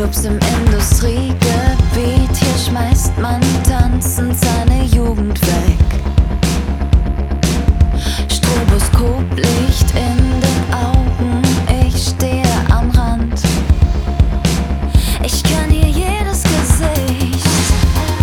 Clubs im Industriegebiet, hier schmeißt man tanzend sein